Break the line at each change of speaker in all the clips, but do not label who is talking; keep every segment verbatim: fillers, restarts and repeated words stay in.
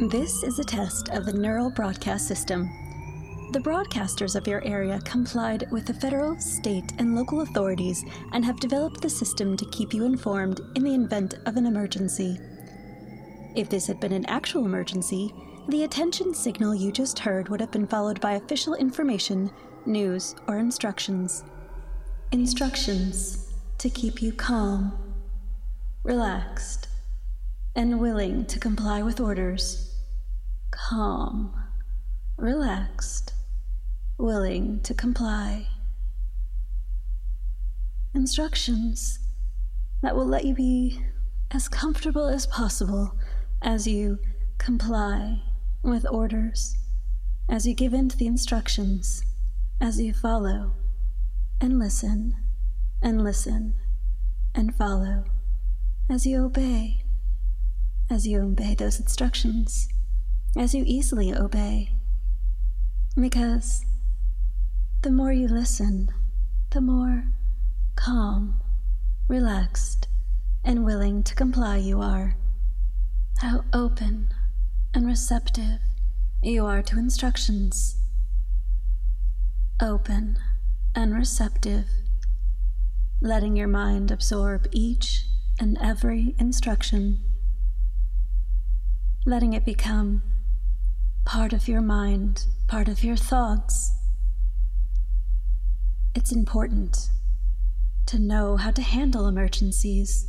This is a test of the neural broadcast system. The broadcasters of your area complied with the federal, state, and local authorities and have developed the system to keep you informed in the event of an emergency. If this had been an actual emergency, the attention signal you just heard would have been followed by official information, news, or instructions. Instructions to keep you calm, relaxed, and willing to comply with orders. Calm, relaxed, willing to comply. Instructions that will let you be as comfortable as possible as you comply with orders, as you give in to the instructions, as you follow and listen and listen and follow, as you obey, as you obey those instructions, as you easily obey. Because the more you listen, the more calm, relaxed, and willing to comply you are. How open and receptive you are to instructions. Open and receptive, letting your mind absorb each and every instruction, letting it become part of your mind, part of your thoughts. It's important to know how to handle emergencies.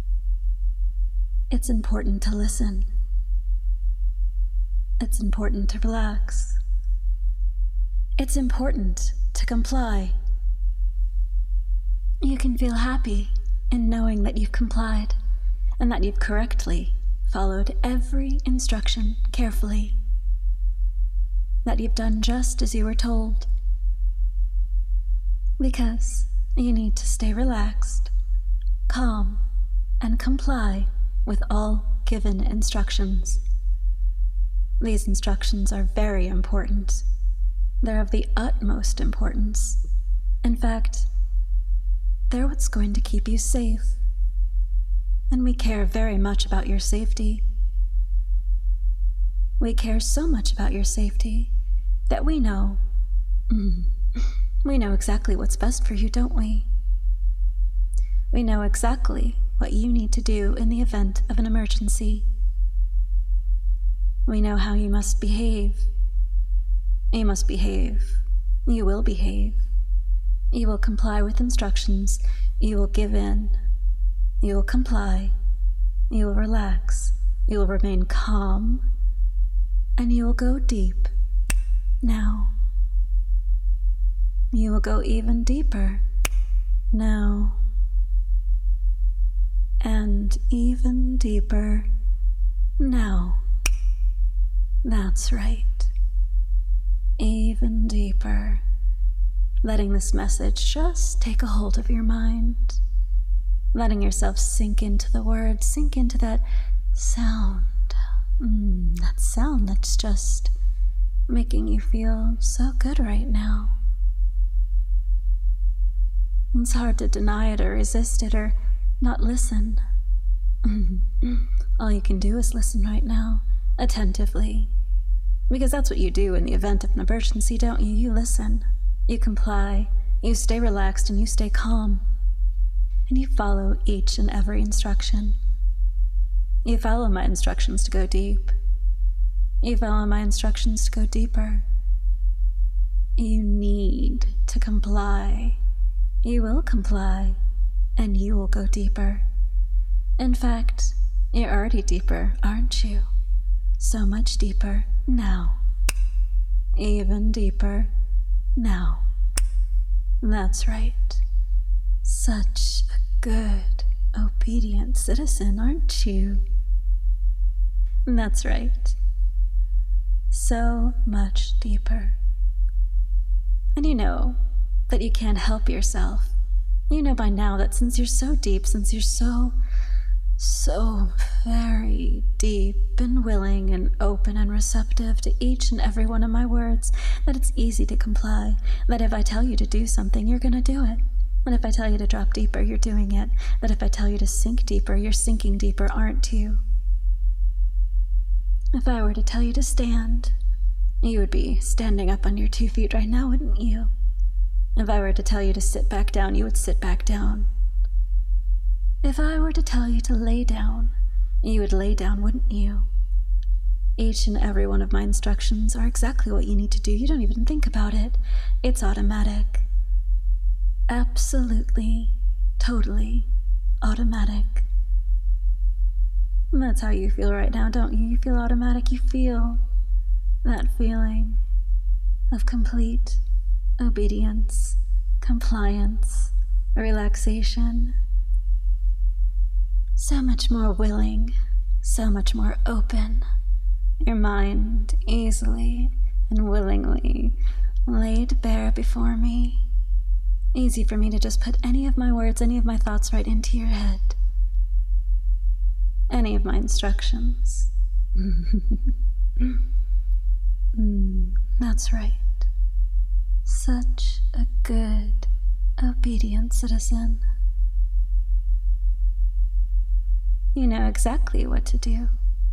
It's important to listen. It's important to relax. It's important to comply. You can feel happy in knowing that you've complied and that you've correctly followed every instruction carefully, that you've done just as you were told. Because you need to stay relaxed, calm, and comply with all given instructions. These instructions are very important. They're of the utmost importance. In fact, they're what's going to keep you safe. And we care very much about your safety. We care so much about your safety that we know, mm, we know exactly what's best for you, don't we? We know exactly what you need to do in the event of an emergency. We know how you must behave. You must behave. You will behave. You will comply with instructions. You will give in. You will comply. You will relax. You will remain calm. And you will go deep. Now. You will go even deeper. Now. And even deeper. Now. That's right. Even deeper. Letting this message just take a hold of your mind. Letting yourself sink into the words, sink into that sound. Mm, that sound that's just making you feel so good right now. It's hard to deny it or resist it or not listen. All you can do is listen right now, attentively. Because that's what you do in the event of an emergency, don't you? You listen, you comply, you stay relaxed, and you stay calm. And you follow each and every instruction. You follow my instructions to go deep. You follow my instructions to go deeper. You need to comply. You will comply, and you will go deeper. In fact, you're already deeper, aren't you? So much deeper now. Even deeper now. That's right. Such a good, obedient citizen, aren't you? That's right. So much deeper. And you know that you can't help yourself. You know by now that since you're so deep, since you're so, so very deep and willing and open and receptive to each and every one of my words, that it's easy to comply, that if I tell you to do something, you're gonna do it. That if I tell you to drop deeper, you're doing it. That if I tell you to sink deeper, you're sinking deeper, aren't you? If I were to tell you to stand, you would be standing up on your two feet right now, wouldn't you? If I were to tell you to sit back down, you would sit back down. If I were to tell you to lay down, you would lay down, wouldn't you? Each and every one of my instructions are exactly what you need to do. You don't even think about it. It's automatic. Absolutely, totally automatic. And that's how you feel right now, don't you? You feel automatic. You feel that feeling of complete obedience, compliance, relaxation. So much more willing, so much more open. Your mind easily and willingly laid bare before me. Easy for me to just put any of my words, any of my thoughts right into your head. Any of my instructions. mm, that's right. Such a good, obedient citizen. You know exactly what to do.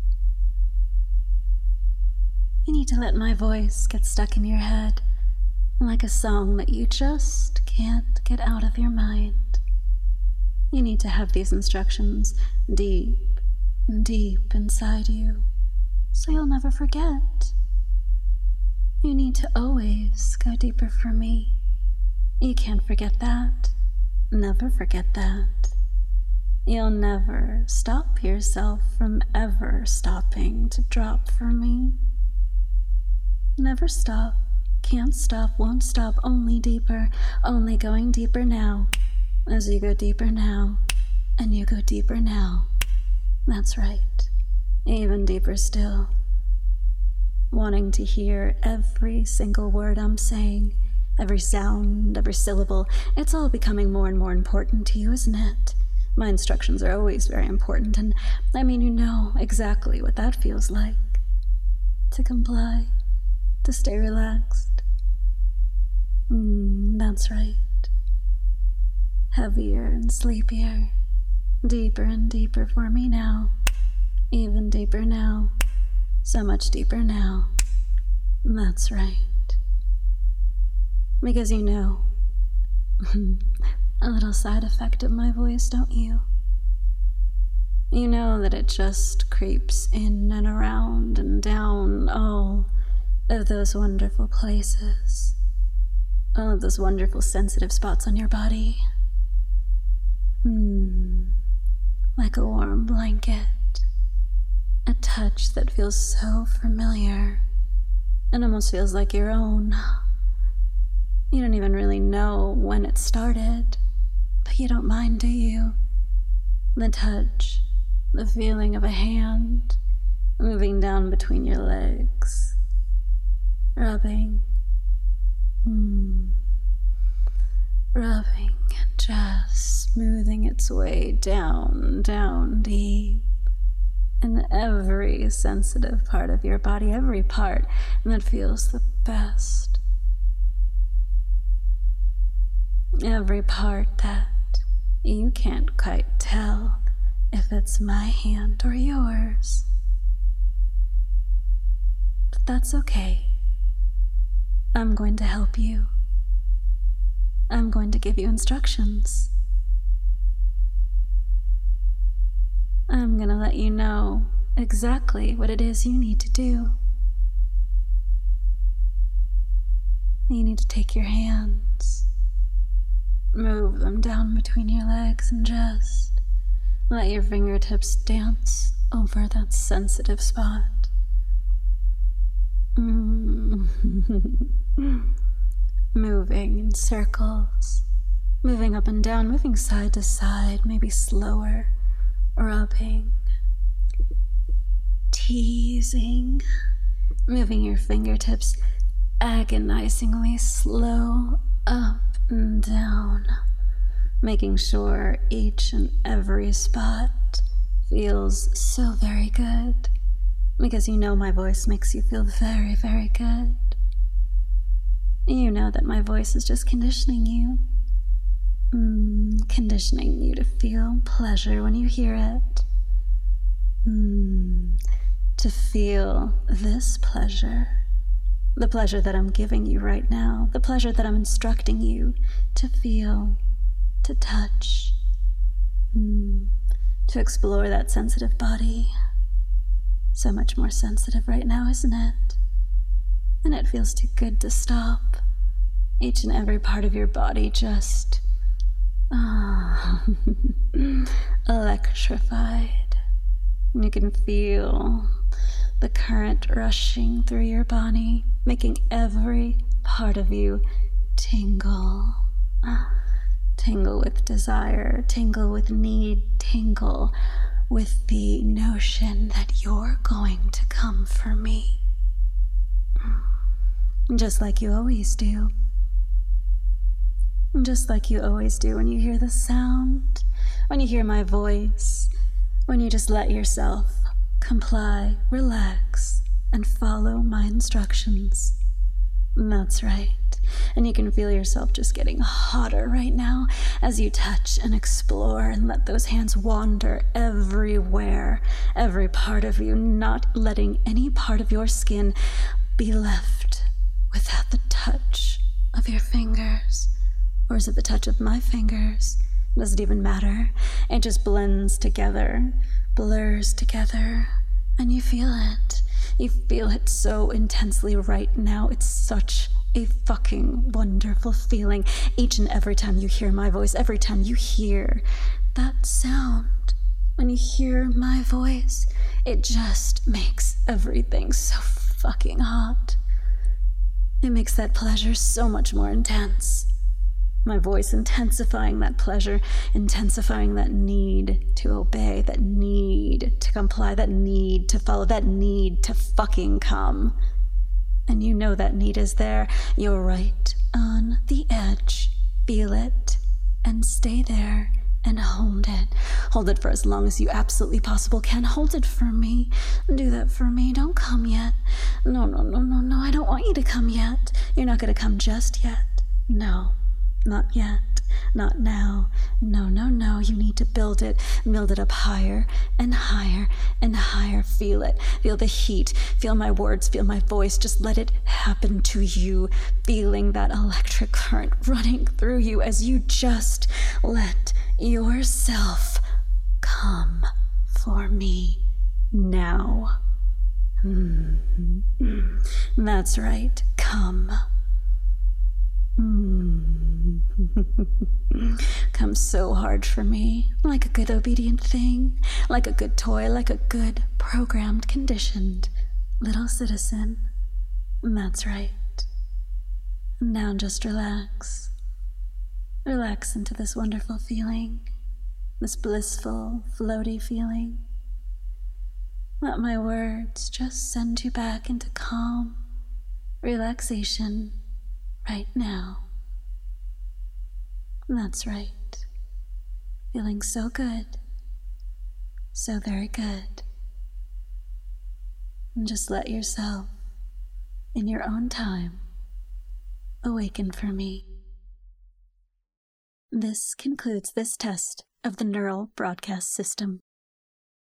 You need to let my voice get stuck in your head like a song that you just can't get out of your mind. You need to have these instructions deep, deep inside you, so you'll never forget. You need to always go deeper for me. You can't forget that. Never forget that. You'll never stop yourself from ever stopping to drop for me. Never stop. Can't stop, won't stop, only deeper, only going deeper now. As you go deeper now, and you go deeper now. That's right. Even deeper still. Wanting to hear every single word I'm saying, every sound, every syllable. It's all becoming more and more important to you, isn't it? My instructions are always very important, and I mean, you know exactly what that feels like. To comply, to stay relaxed. Mm, that's right. Heavier and sleepier, deeper and deeper for me now, even deeper now, so much deeper now. That's right. Because you know, a little side effect of my voice, don't you? You know that it just creeps in and around and down all of those wonderful places, all of those wonderful sensitive spots on your body. Hmm, like a warm blanket, a touch that feels so familiar and almost feels like your own. You don't even really know when it started, but you don't mind, do you? The touch, the feeling of a hand moving down between your legs, rubbing, mm, rubbing and just smoothing its way down, down deep in every sensitive part of your body, every part that feels the best. Every part that you can't quite tell if it's my hand or yours. But that's okay. I'm going to help you. I'm going to give you instructions. I'm going to let you know exactly what it is you need to do. You need to take your hands, move them down between your legs, and just let your fingertips dance over that sensitive spot. Mm. Moving in circles, moving up and down, moving side to side, maybe slower, rubbing, teasing, moving your fingertips agonizingly slow up and down, making sure each and every spot feels so very good, because you know my voice makes you feel very, very good. You know that my voice is just conditioning you, mm, conditioning you to feel pleasure when you hear it, mm, to feel this pleasure, the pleasure that I'm giving you right now, the pleasure that I'm instructing you to feel, to touch, mm, to explore that sensitive body. So much more sensitive right now, isn't it? And it feels too good to stop. Each and every part of your body just ah, electrified. And you can feel the current rushing through your body, making every part of you tingle. Ah, tingle with desire, tingle with need, tingle with the notion that you're going to come for me. Just like you always do. Just like you always do when you hear the sound, when you hear my voice, when you just let yourself comply, relax, and follow my instructions. That's right. And you can feel yourself just getting hotter right now as you touch and explore and let those hands wander everywhere, every part of you, not letting any part of your skin be left without the touch of your fingers. Or is it the touch of my fingers? Does it even matter? It just blends together, blurs together, and you feel it. You feel it so intensely right now. It's such a fucking wonderful feeling each and every time you hear my voice, every time you hear that sound. When you hear my voice, it just makes everything so fucking hot. It makes that pleasure so much more intense. My voice intensifying that pleasure, intensifying that need to obey, that need to comply, that need to follow, that need to fucking come. And you know that need is there. You're right on the edge. Feel it and stay there and hold it. Hold it for as long as you absolutely possible can. Hold it for me. Do that for me. Don't come yet. No, no, no, no, no. I don't want you to come yet. You're not going to come just yet. No. Not yet. Not now. No, no, no. You need to build it. Build it up higher and higher and higher. Feel it. Feel the heat. Feel my words. Feel my voice. Just let it happen to you. Feeling that electric current running through you as you just let yourself come for me now. Mm-hmm. That's right. Come. Mm. Come so hard for me, like a good obedient thing, like a good toy, like a good programmed, conditioned little citizen. That's right. Now just relax. Relax into this wonderful feeling, this blissful, floaty feeling. Let my words just send you back into calm relaxation right now. That's right. Feeling so good. So very good. And just let yourself, in your own time, awaken for me. This concludes this test of the Neural Broadcast System.